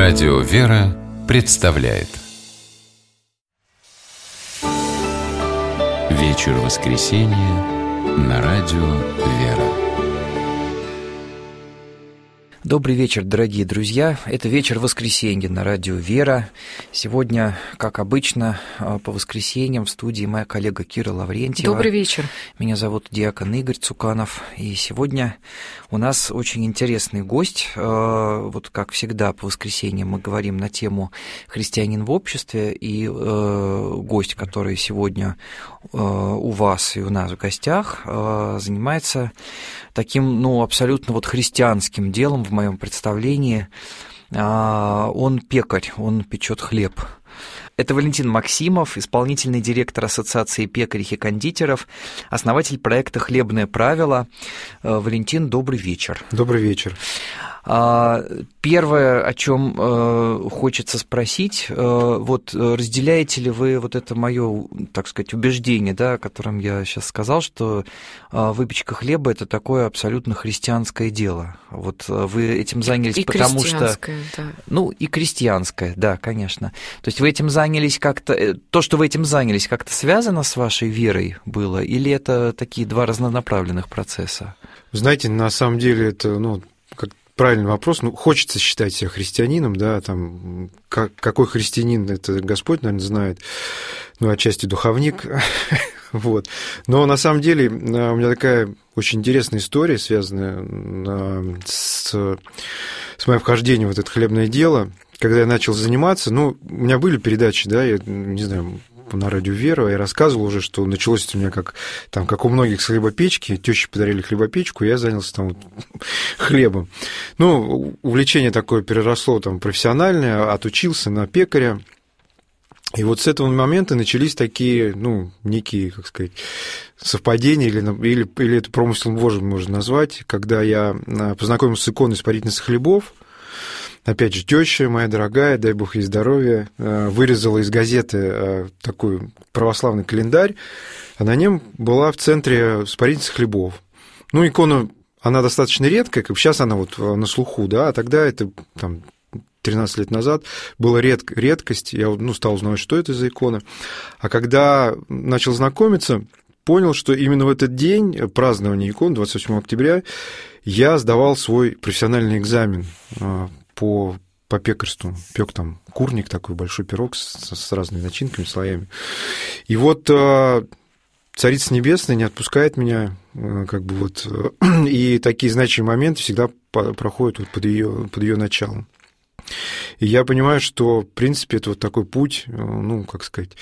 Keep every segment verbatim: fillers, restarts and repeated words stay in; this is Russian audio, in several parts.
Радио «Вера» представляет Вечер воскресенья на Радио «Вера». Добрый вечер, дорогие друзья. Это вечер воскресенья на Радио «Вера». Сегодня, как обычно, по воскресеньям в студии моя коллега Кира Лаврентьева. Добрый вечер. Меня зовут диакон Игорь Цуканов. И сегодня у нас очень интересный гость. Вот как всегда по воскресеньям мы говорим на тему «Христианин в обществе». И гость, который сегодня у вас и у нас в гостях, занимается таким, ну, абсолютно вот христианским делом в моем представлении. Он пекарь, он печет хлеб. Это Валентин Максимов, исполнительный директор Ассоциации пекарей и кондитеров, основатель проекта «Хлебное правило». Валентин, добрый вечер. Добрый вечер. Первое, о чем хочется спросить, вот разделяете ли вы вот это мое, так сказать, убеждение, да, о котором я сейчас сказал, что выпечка хлеба – это такое абсолютно христианское дело. Вот вы этим занялись, и потому что… Да. Ну, и крестьянское, да, конечно. То есть вы этим занялись как-то… То, что вы этим занялись, как-то связано с вашей верой было? Или это такие два разнонаправленных процесса? Знаете, на самом деле это, ну, правильный вопрос. Ну, хочется считать себя христианином, да, там, как, какой христианин, это Господь, наверное, знает, ну, отчасти духовник, вот. Но на самом деле у меня такая очень интересная история, связанная с, с моим вхождением в это хлебное дело. Когда я начал заниматься, ну, у меня были передачи, да, я не знаю, на Радио «Вера», я рассказывал уже, что началось у меня как, там, как у многих с хлебопечки, тёщи подарили хлебопечку, я занялся там вот хлебом. Ну, увлечение такое переросло там профессиональное, отучился на пекаря, и вот с этого момента начались такие, ну, некие, как сказать, совпадения, или, или, или это промыслом Божьим можно назвать, когда я познакомился с иконой испарительницы хлебов. Опять же, теща моя дорогая, дай бог ей здоровья, вырезала из газеты такой православный календарь, а на нем была в центре испарительница хлебов. Ну, икона, она достаточно редкая, как сейчас она вот на слуху, да, а тогда это там тринадцать лет назад была редк, редкость, я, ну, стал узнавать, что это за икона. А когда начал знакомиться, понял, что именно в этот день празднования икон, двадцать восьмого октября, я сдавал свой профессиональный экзамен по, по пекарству. Пек там курник, такой большой пирог с, с разными начинками, слоями. И вот Царица Небесная не отпускает меня, как бы вот, и такие значимые моменты всегда проходят вот под ее, под ее началом. И я понимаю, что, в принципе, это вот такой путь, ну, как сказать,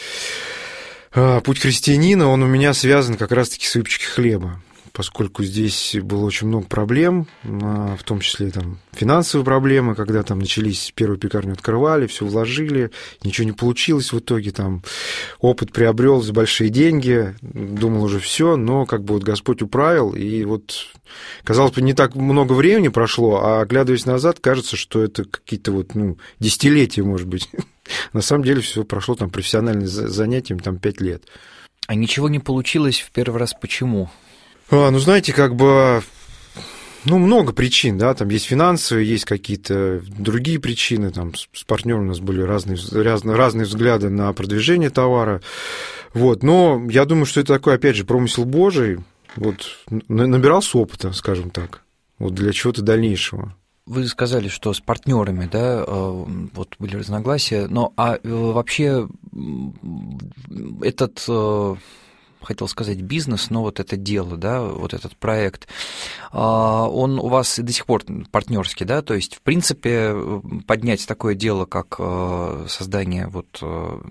путь христианина, он у меня связан как раз-таки с выпечкой хлеба, поскольку здесь было очень много проблем, в том числе там финансовые проблемы, когда там начались, первую пекарню открывали, все вложили, ничего не получилось в итоге, там опыт приобрел за большие деньги, думал уже все, но как бы вот Господь управил, и вот, казалось бы, не так много времени прошло, а оглядываясь назад, кажется, что это какие-то вот, ну, десятилетия, может быть. На самом деле все прошло там профессиональным занятием там пять лет. А ничего не получилось в первый раз почему? А, ну, знаете, как бы, ну, много причин, да, там есть финансовые, есть какие-то другие причины, там с, с партнером у нас были разные, разные, разные взгляды на продвижение товара, вот, но я думаю, что это такой, опять же, промысел Божий, вот, набирался опыта, скажем так, вот для чего-то дальнейшего. Вы сказали, что с партнерами, да, вот были разногласия, но а вообще этот, хотел сказать бизнес, но вот это дело, да, вот этот проект, он у вас до сих пор партнерский, да, то есть, в принципе, поднять такое дело, как создание вот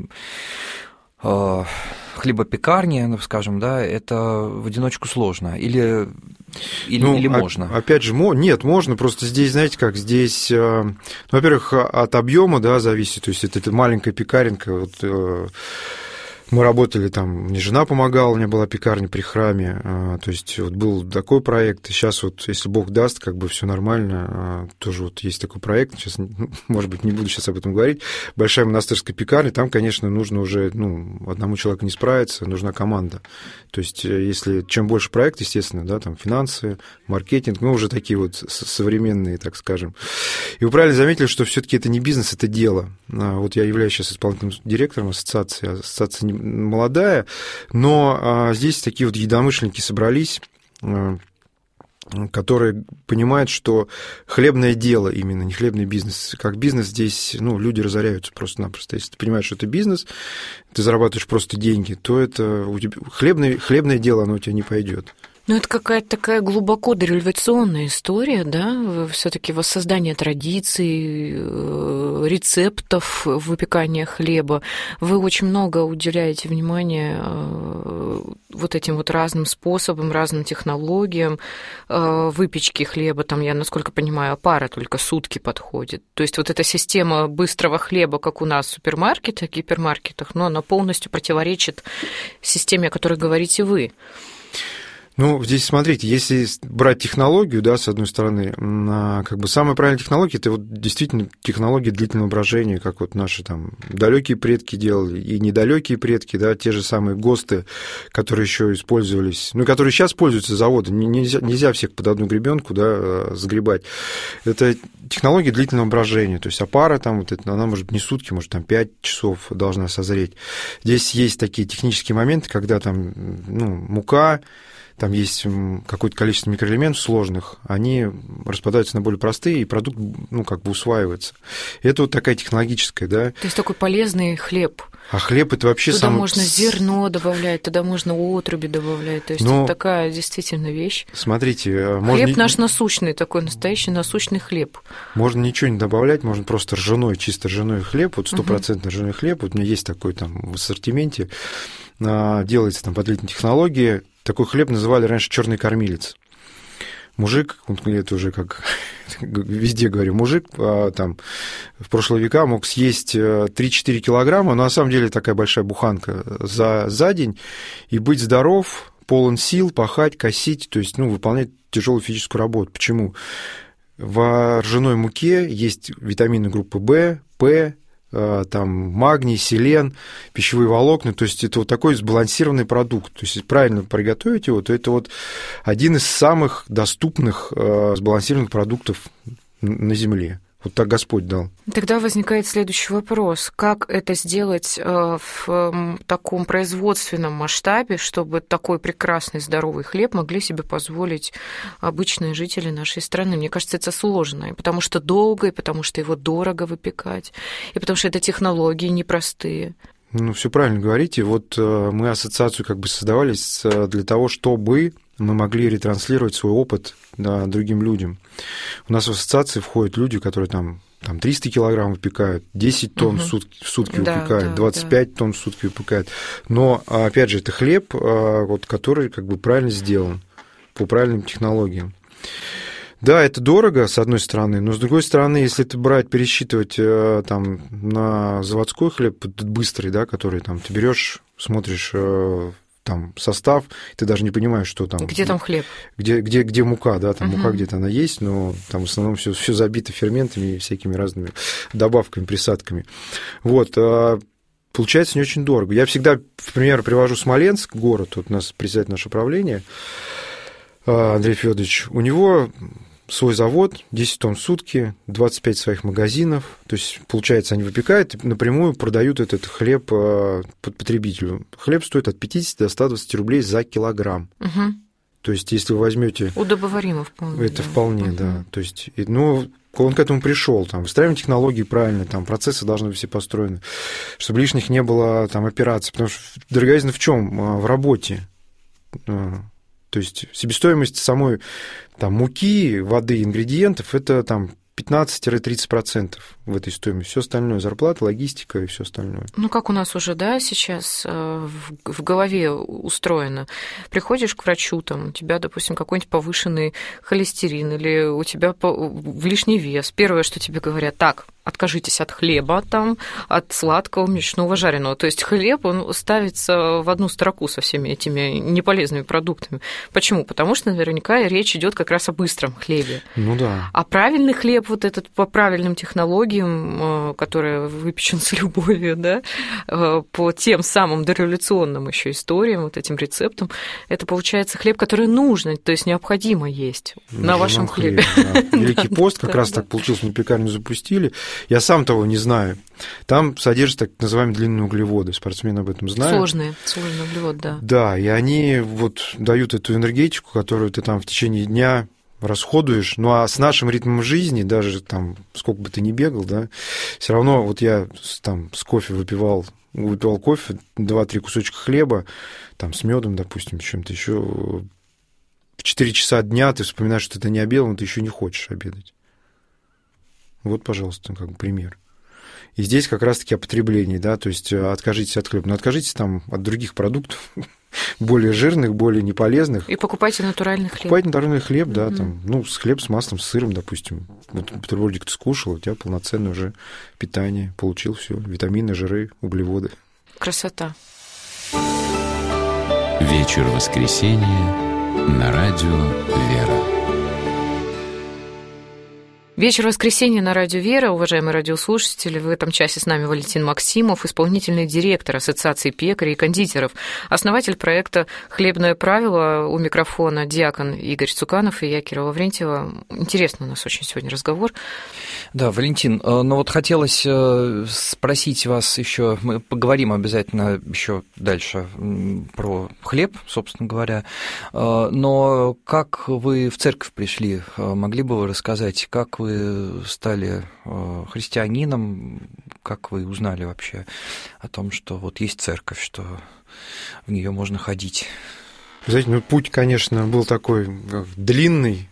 хлебопекарни, скажем, да, это в одиночку сложно, или, или, ну, или можно? Опять же, нет, можно, просто здесь, знаете как, здесь, ну, во-первых, от объема, да, зависит, то есть это, это маленькая пекаренка, вот, Мы работали там, мне жена помогала, у меня была пекарня при храме, то есть вот был такой проект, и сейчас вот, если Бог даст, как бы все нормально, тоже вот есть такой проект, сейчас, может быть, не буду сейчас об этом говорить, большая монастырская пекарня, там, конечно, нужно уже, ну, одному человеку не справиться, нужна команда, то есть если, чем больше проект, естественно, да, там финансы, маркетинг, мы уже такие вот современные, так скажем. И вы правильно заметили, что все-таки это не бизнес, это дело. Вот я являюсь сейчас исполнительным директором ассоциации, ассоциация молодая, но а, здесь такие вот единомышленники собрались, а, которые понимают, что хлебное дело именно, не хлебный бизнес. Как бизнес здесь, ну, люди разоряются просто-напросто. Если ты понимаешь, что это бизнес, ты зарабатываешь просто деньги, то это у тебя хлебное, хлебное дело, оно у тебя не пойдет. Ну, это какая-то такая глубоко дореволюционная история, да, все-таки воссоздание традиций, рецептов выпекания хлеба. Вы очень много уделяете внимания вот этим вот разным способам, разным технологиям выпечки хлеба. Там, я, насколько понимаю, опара только сутки подходит. То есть вот эта система быстрого хлеба, как у нас в супермаркетах, гипермаркетах, но она полностью противоречит системе, о которой говорите вы. Ну, здесь, смотрите, если брать технологию, да, с одной стороны, как бы самая правильная технология – это вот действительно технология длительного брожения, как вот наши там далекие предки делали, и недалекие предки, да, те же самые ГОСТы, которые еще использовались, ну, которые сейчас пользуются заводы, нельзя, нельзя всех под одну гребенку, да, сгребать. Это технология длительного брожения, то есть опара там, вот это, она может не сутки, может там пять часов должна созреть. Здесь есть такие технические моменты, когда там, ну, мука, там есть какое-то количество микроэлементов сложных, они распадаются на более простые, и продукт, ну, как бы усваивается. Это вот такая технологическая, да. То есть такой полезный хлеб. А хлеб – это вообще туда самый... можно зерно добавлять, туда можно отруби добавлять. То есть Но... это такая действительно вещь. Смотрите... Хлеб можно... наш насущный, такой настоящий насущный хлеб. Можно ничего не добавлять, можно просто ржаной, чисто ржаной хлеб, вот стопроцентный ржаной хлеб, вот у меня есть такой там в ассортименте, делается там по длительной технологии. Такой хлеб называли раньше черный кормилец. Мужик, это уже как везде говорю, мужик там в прошлые века мог съесть три-четыре килограмма, но на самом деле такая большая буханка за, за день, и быть здоров, полон сил, пахать, косить, то есть, ну, выполнять тяжелую физическую работу. Почему? В ржаной муке есть витамины группы В, П, там магний, селен, пищевые волокна, то есть это вот такой сбалансированный продукт. То есть если правильно приготовить его, то это вот один из самых доступных сбалансированных продуктов на Земле. Вот так Господь дал. Тогда возникает следующий вопрос. Как это сделать в таком производственном масштабе, чтобы такой прекрасный здоровый хлеб могли себе позволить обычные жители нашей страны? Мне кажется, это сложно, и потому что долго, и потому что его дорого выпекать, и потому что это технологии непростые. Ну, все правильно говорите. Вот мы ассоциацию как бы создавались для того, чтобы мы могли ретранслировать свой опыт, да, другим людям. У нас в ассоциации входят люди, которые там, там триста килограмм выпекают, десять тонн угу. в сутки, в сутки да, выпекают, да, двадцать пять да. тонн в сутки выпекают. Но, опять же, это хлеб, вот, который как бы правильно сделан, по правильным технологиям. Да, это дорого, с одной стороны, но с другой стороны, если это брать, пересчитывать там на заводской хлеб, быстрый, да, который там ты берешь, смотришь там состав, ты даже не понимаешь, что там... Где там хлеб? Где, где, где мука, да, там uh-huh. мука где-то она есть, но там в основном все, все забито ферментами и всякими разными добавками, присадками. Вот, получается не очень дорого. Я всегда, например, привожу Смоленск, город, вот у нас председатель нашего правления, Андрей Федорович, у него свой завод, десять тонн в сутки, двадцать пять своих магазинов. То есть, получается, они выпекают и напрямую продают этот хлеб потребителю. Хлеб стоит от пятидесяти до ста двадцати рублей за килограмм. Угу. То есть, если вы возьмете... Удобоваримо вполне. Это да. вполне, угу. да. То есть, ну, он к этому пришел, там, выстраиваем технологии правильно, там, процессы должны быть все построены, чтобы лишних не было там операций. Потому что дороговизна в чем? В работе. То есть себестоимость самой там, муки, воды, ингредиентов – это там, пятнадцать-тридцать процентов в этой стоимости. Все остальное — зарплата, логистика и все остальное. Ну, как у нас уже, да, сейчас в, в голове устроено. Приходишь к врачу, там, у тебя, допустим, какой-нибудь повышенный холестерин или у тебя лишний вес. Первое, что тебе говорят: так, откажитесь от хлеба, там, от сладкого, мучного, жареного. То есть хлеб, он ставится в одну строку со всеми этими неполезными продуктами. Почему? Потому что наверняка речь идет как раз о быстром хлебе. Ну да. А правильный хлеб, вот этот по правильным технологиям, который выпечен с любовью, да, по тем самым дореволюционным еще историям, вот этим рецептам, это получается хлеб, который нужно, то есть необходимо есть Нужно на вашем хлебе. хлебе да. Великий пост как раз так получилось, мы пекарню запустили. Я сам того не знаю. Там содержат так называемые длинные углеводы. Спортсмены об этом знают. Сложные, сложные углеводы, да. Да, и они вот дают эту энергетику, которую ты там в течение дня расходуешь. Ну, а с нашим ритмом жизни, даже там, сколько бы ты ни бегал, да, все равно вот я там с кофе выпивал, выпивал кофе, два-три кусочка хлеба, там, с медом, допустим, чем-то еще. В четыре часа дня ты вспоминаешь, что ты не обедал, но ты еще не хочешь обедать. Вот, пожалуйста, как бы пример. И здесь как раз-таки о потреблении, да, то есть откажитесь от хлеба, но откажитесь там от других продуктов, более жирных, более неполезных. И покупайте натуральный хлеб. Покупайте натуральный хлеб, да, mm-hmm. там, ну, с хлеб с маслом, с сыром, допустим. Вот бутербродик ты скушал, у тебя полноценное уже питание, получил все, витамины, жиры, углеводы. Красота. Вечер воскресенья на радио «Вера». Вечер воскресенья на радио «Вера». Уважаемые радиослушатели, в этом часе с нами Валентин Максимов, исполнительный директор Ассоциации пекарей и кондитеров, основатель проекта «Хлебное правило». У микрофона диакон Игорь Цуканов и я, Кира Лаврентьева. Интересно у нас очень сегодня разговор. Да, Валентин, ну вот хотелось спросить вас еще, мы поговорим обязательно еще дальше про хлеб, собственно говоря, но как вы в церковь пришли, могли бы вы рассказать, как вы Вы стали христианином, как вы узнали вообще о том, что вот есть церковь, что в нее можно ходить? Знаете, ну, путь, конечно, был такой длинный.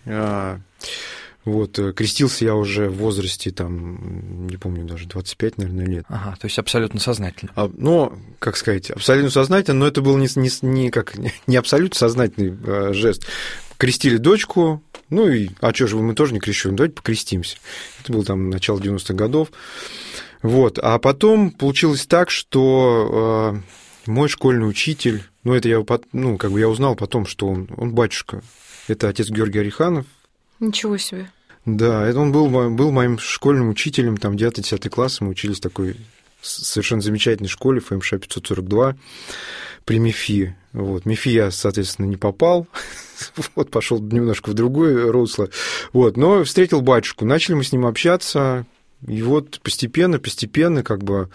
Вот, крестился я уже в возрасте, там, не помню, даже двадцать пять, наверное, лет. Ага, то есть абсолютно сознательно. А, ну, как сказать, абсолютно сознательно, но это был не, не, не, как, не абсолютно сознательный а, жест. Крестили дочку, ну и, а что же, мы тоже не крещем, давайте покрестимся. Это было там начало девяностых годов. Вот, а потом получилось так, что э, мой школьный учитель, ну, это я, ну, как бы я узнал потом, что он, он батюшка, это отец Георгий Ореханов. Ничего себе. Да, это он был, был моим школьным учителем, там, девятый-десятый класс, мы учились в такой совершенно замечательной школе, эф эм ш пятьсот сорок два, при МИФИ. Вот. МИФИ я, соответственно, не попал, вот, пошел немножко в другое русло, вот, но встретил батюшку, начали мы с ним общаться, и вот постепенно, постепенно, как бы,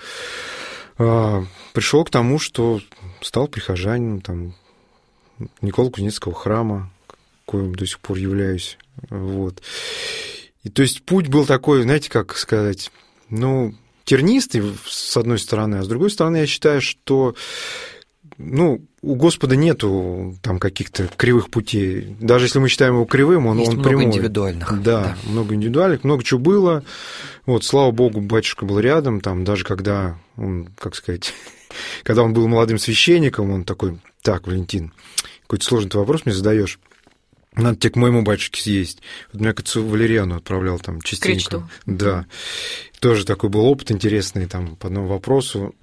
а, пришел к тому, что стал прихожанином, там, Николо-Кузнецкого храма, коим до сих пор являюсь, вот. И то есть путь был такой, знаете, как сказать, ну, тернистый, с одной стороны, а с другой стороны, я считаю, что, ну, у Господа нету там каких-то кривых путей. Даже если мы считаем его кривым, он, Есть он много прямой. индивидуальных. Да, да, много индивидуальных, много чего было. Вот, слава богу, батюшка был рядом, там, даже когда он, как сказать, когда он был молодым священником, он такой: так, Валентин, какой-то сложный ты вопрос мне задаешь. Надо тебе к моему батюшке съездить. Вот меня к отцу Валериану отправлял там частенько. Кречету. Да. Тоже такой был опыт интересный там по одному вопросу.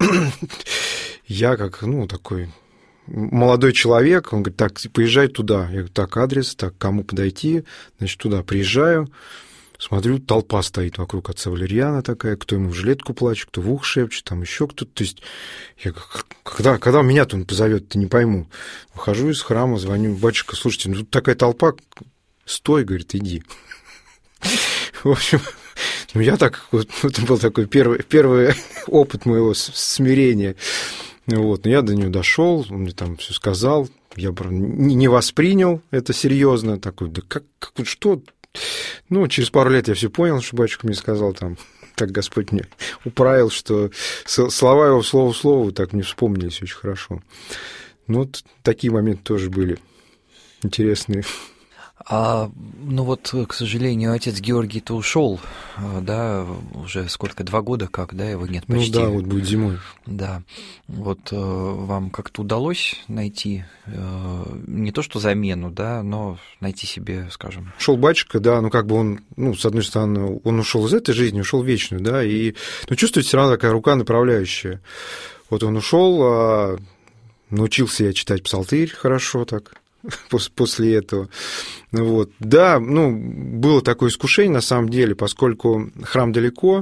Я как, ну, такой молодой человек, он говорит: так, поезжай туда. Я говорю: так, адрес, так, кому подойти? Значит, туда приезжаю, смотрю, толпа стоит вокруг отца Валериана такая, кто ему в жилетку плачет, кто в ух шепчет, там еще кто-то. То есть я когда, когда меня-то он позовет, не пойму. Выхожу из храма, звоню: батюшка, слушайте, ну тут такая толпа, стой, говорит, иди. В общем, ну я так, вот, это был такой первый, первый опыт моего смирения. Вот, но я до него дошел, он мне там все сказал, я не воспринял это серьезно, такой: да как, как что? Ну, через пару лет я все понял, что батюшка мне сказал, там, так Господь мне управил, что слова его слово в слово так мне вспомнились очень хорошо. Ну, вот такие моменты тоже были интересные. А, ну вот, к сожалению, отец Георгий-то ушел, да, уже сколько, два года как, да, его нет почти. Ну да, вот будет зимой. Да, вот вам как-то удалось найти не то что замену, да, но найти себе, скажем... Ушел батюшка, да, ну как бы он, ну, с одной стороны, он ушел из этой жизни, ушел в вечную, да, и, ну, чувствуете, все равно такая рука направляющая. Вот он ушел, а научился я читать псалтырь хорошо так, после этого. Вот. Да, ну, было такое искушение, на самом деле, поскольку храм далеко,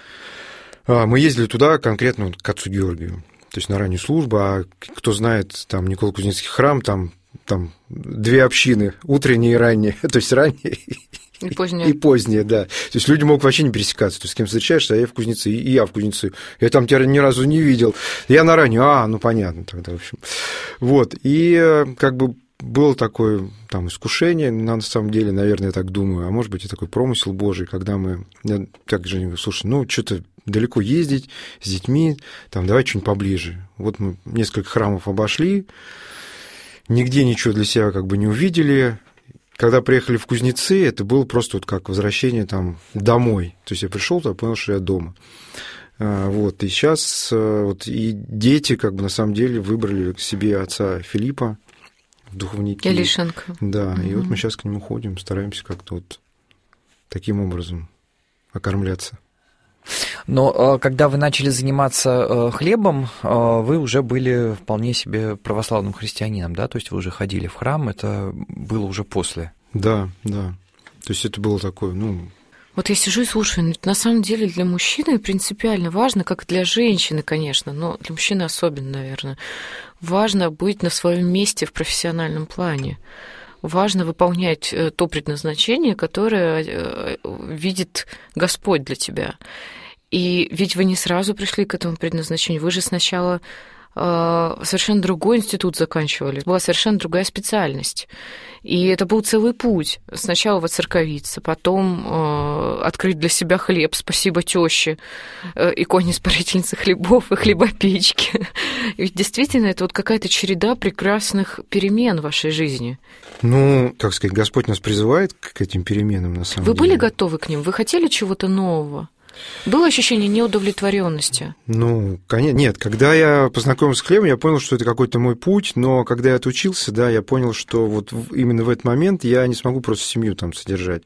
мы ездили туда конкретно к отцу Георгию, то есть на раннюю службу, а кто знает, там, Николо-Кузнецкий храм, там, там две общины, утренняя и ранняя, то есть ранняя и поздняя. И поздняя, да. То есть люди могут вообще не пересекаться. То есть с кем встречаешься, а я в Кузнецы, и я в Кузнецы. Я там тебя ни разу не видел. Я на раннюю, а, ну, понятно тогда, в общем. Вот, и как бы было такое там искушение, на самом деле, наверное, я так думаю, а может быть, и такой промысел Божий, когда мы, я так же говорю, слушай, ну, что-то далеко ездить с детьми, там, давай что-нибудь поближе. Вот мы несколько храмов обошли, нигде ничего для себя как бы не увидели. Когда приехали в Кузнецы, это было просто вот как возвращение там домой. То есть я пришел туда, понял, что я дома. Вот, и сейчас вот и дети как бы на самом деле выбрали к себе отца Филиппа в духовники. Елишенко. Да, угу. И вот мы сейчас к нему ходим, стараемся как-то вот таким образом окормляться. Но когда вы начали заниматься хлебом, вы уже были вполне себе православным христианином, да? То есть вы уже ходили в храм, это было уже после? Да, да. То есть это было такое, ну... Вот я сижу и слушаю, на самом деле для мужчины принципиально важно, как и для женщины, конечно, но для мужчины особенно, наверное, важно быть на своем месте в профессиональном плане. Важно выполнять то предназначение, которое видит Господь для тебя. И ведь вы не сразу пришли к этому предназначению. Вы же сначала э, совершенно другой институт заканчивали. Была совершенно другая специальность. И это был целый путь. Сначала воцерковиться, потом э, открыть для себя хлеб, спасибо тёще, э, иконе спарительницы хлебов и хлебопечки. Ведь действительно это вот какая-то череда прекрасных перемен в вашей жизни. Ну, как сказать, Господь нас призывает к этим переменам, на самом Вы деле. Вы были готовы к ним? Вы хотели чего-то нового? Было ощущение неудовлетворенности? Ну, конечно, нет. Когда я познакомился с хлебом, я понял, что это какой-то мой путь, но когда я отучился, да, я понял, что вот именно в этот момент я не смогу просто семью там содержать.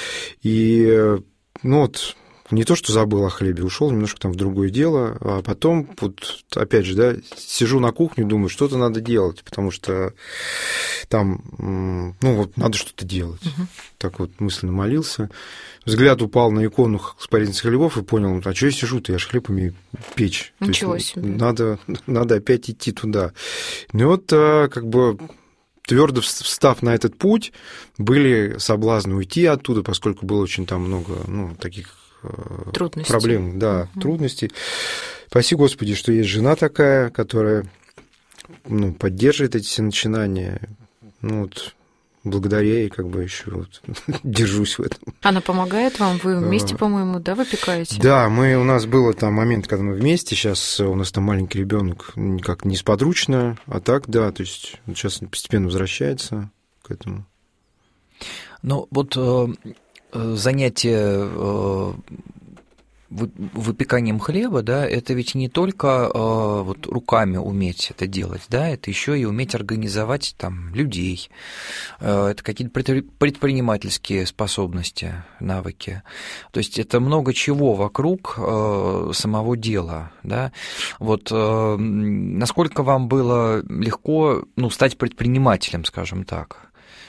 И, ну вот, не то, что забыл о хлебе, ушел немножко там в другое дело, а потом, вот, опять же, да, сижу на кухне, думаю, что-то надо делать, потому что там, ну, вот, надо что-то делать. Угу. Так вот мысленно молился. Взгляд упал на икону спарительницы хлебов и понял, а что я сижу-то, я же хлеб умею печь. Ничего есть, себе. Надо, надо опять идти туда. Ну вот, как бы, твердо встав на этот путь, были соблазны уйти оттуда, поскольку было очень там много, ну, таких трудностей. Проблем, да, угу. трудностей. Спаси Господи, что есть жена такая, которая, ну, поддерживает эти все начинания. Ну, вот, благодаря ей как бы еще вот, держусь в этом. Она помогает вам? Вы вместе, по-моему, да, выпекаете? Да, мы, у нас был там момент, когда мы вместе. Сейчас у нас там маленький ребенок, как несподручно, а так, да, то есть сейчас постепенно возвращается к этому. Ну, вот... занятие выпеканием хлеба, да, это ведь не только вот руками уметь это делать, да, это еще и уметь организовать там людей, это какие-то предпринимательские способности, навыки, то есть это много чего вокруг самого дела, да. Вот насколько вам было легко, ну, стать предпринимателем, скажем так?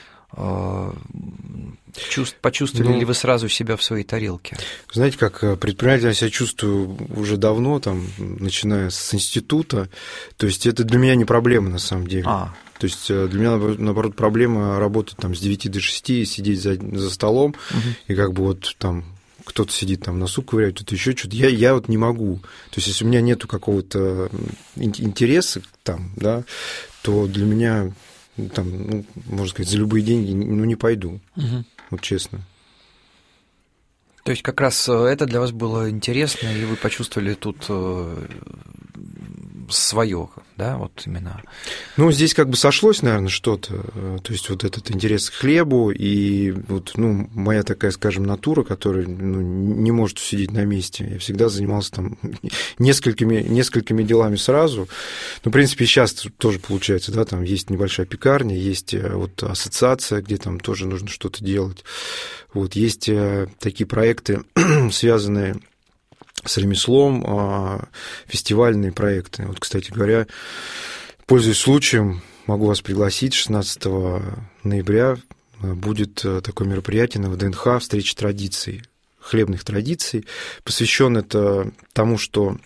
Чувств, почувствовали ну, ли вы сразу себя в своей тарелке? Знаете, как предприниматель я себя чувствую уже давно, там, начиная с института. То есть это для меня не проблема на самом деле. А. То есть для меня, наоборот, проблема работать там с девяти до шести, сидеть за, за столом, угу. и как бы вот там кто-то сидит там носу ковыряет, кто-то еще что-то. Я, я вот не могу. То есть если у меня нету какого-то интереса там, да, то для меня... там, ну, можно сказать, за любые деньги, ну, не пойду, угу. вот честно. То есть как раз это для вас было интересно, и вы почувствовали тут свое, да, вот именно. Ну, здесь как бы сошлось, наверное, что-то, то есть вот этот интерес к хлебу и вот, ну, моя такая, скажем, натура, которая, ну, не может сидеть на месте. Я всегда занимался там несколькими, несколькими делами сразу. Ну, в принципе, сейчас тоже получается, да, там есть небольшая пекарня, есть вот ассоциация, где там тоже нужно что-то делать. Вот, есть такие проекты, связанные с ремеслом, фестивальные проекты. Вот, кстати говоря, пользуясь случаем, могу вас пригласить, шестнадцатого ноября будет такое мероприятие на ВДНХ «Встреча традиций», хлебных традиций. Посвящен это тому, что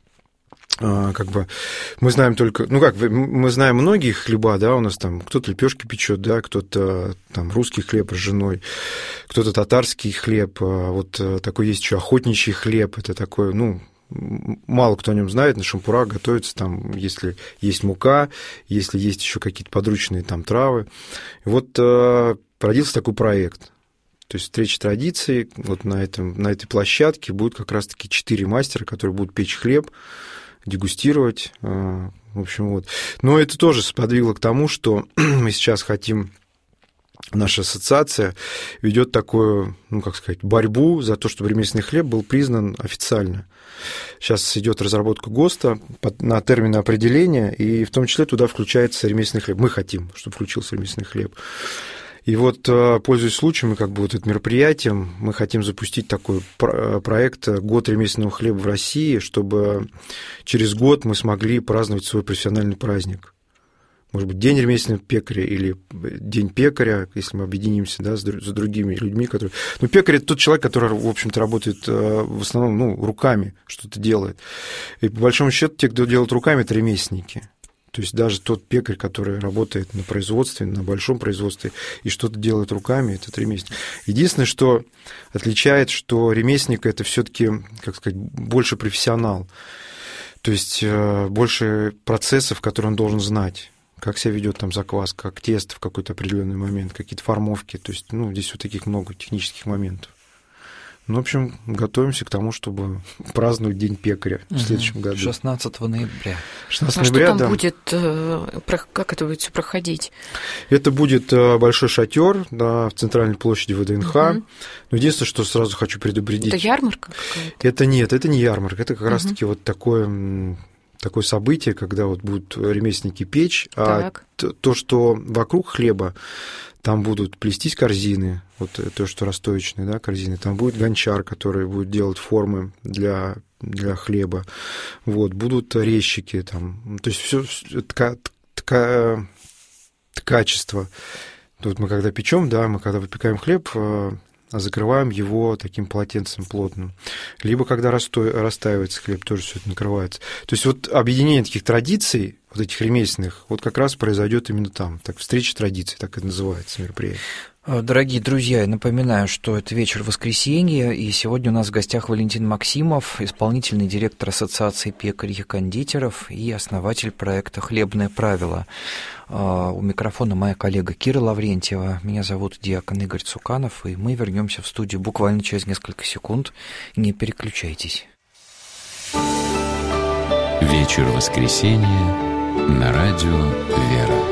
как бы мы знаем только, ну как, мы знаем многие хлеба, да, у нас там кто-то лепешки печет, да, кто-то там русский хлеб ржаной, кто-то татарский хлеб, вот такой есть еще охотничий хлеб, это такой, ну, мало кто о нем знает, на шампурах готовится там, если есть мука, если есть еще какие-то подручные там травы. И вот родился такой проект. То есть встреча традиций, вот на, этом, на этой площадке будет как раз-таки четыре мастера, которые будут печь хлеб, дегустировать, в общем, вот. Но это тоже сподвигло к тому, что мы сейчас хотим, наша ассоциация ведет такую, ну, как сказать, борьбу за то, чтобы ремесленный хлеб был признан официально. Сейчас идет разработка ГОСТа на термины определения, и в том числе туда включается ремесленный хлеб. Мы хотим, чтобы включился ремесленный хлеб. И вот, пользуясь случаем, и как бы вот этим мероприятием, мы хотим запустить такой проект «Год ремесленного хлеба в России», чтобы через год мы смогли праздновать свой профессиональный праздник. Может быть, День ремесленного пекаря или День пекаря, если мы объединимся, да, с другими людьми, которые... Ну, пекарь – это тот человек, который, в общем-то, работает в основном, ну, руками, что-то делает. И по большому счету те, кто делает руками, это ремесленники. То есть даже тот пекарь, который работает на производстве, на большом производстве и что-то делает руками, это ремесленник. Единственное, что отличает, что ремесленник – это все-таки, как сказать, больше профессионал. То есть больше процессов, которые он должен знать. Как себя ведет там закваска, как тесто в какой-то определенный момент, какие-то формовки. То есть, ну, здесь вот таких много технических моментов. Ну, в общем, готовимся к тому, чтобы праздновать День пекаря в следующем году. шестнадцатого ноября. шестнадцатого ноября, а что там да. будет, как это будет все проходить? Это будет большой шатер, да, в центральной площади ВДНХ. Угу. Но единственное, что сразу хочу предупредить. Это ярмарка какая-то? Это нет, это не ярмарка. Это как угу. раз-таки вот такое... такое событие, когда вот будут ремесленники печь, так. а то, что вокруг хлеба, там будут плестись корзины, вот то, что расстоечные, да, корзины, там будет гончар, который будет делать формы для, для хлеба, вот, будут резчики, там, то есть все тка, тка, ткачество. Вот мы когда печем, да, мы когда выпекаем хлеб, закрываем его таким полотенцем плотным. Либо когда растаивается хлеб, тоже все это накрывается. То есть вот объединение таких традиций, вот этих ремесленных, вот как раз произойдет именно там. Так, встреча традиций, так это называется мероприятие. Дорогие друзья, я напоминаю, что это вечер воскресенья, и сегодня у нас в гостях Валентин Максимов, исполнительный директор Ассоциации пекарей и кондитеров и основатель проекта «Хлебное правило». У микрофона моя коллега Кира Лаврентьева, меня зовут диакон Игорь Цуканов, и мы вернемся в студию буквально через несколько секунд. Не переключайтесь. Вечер воскресенья на радио «Вера».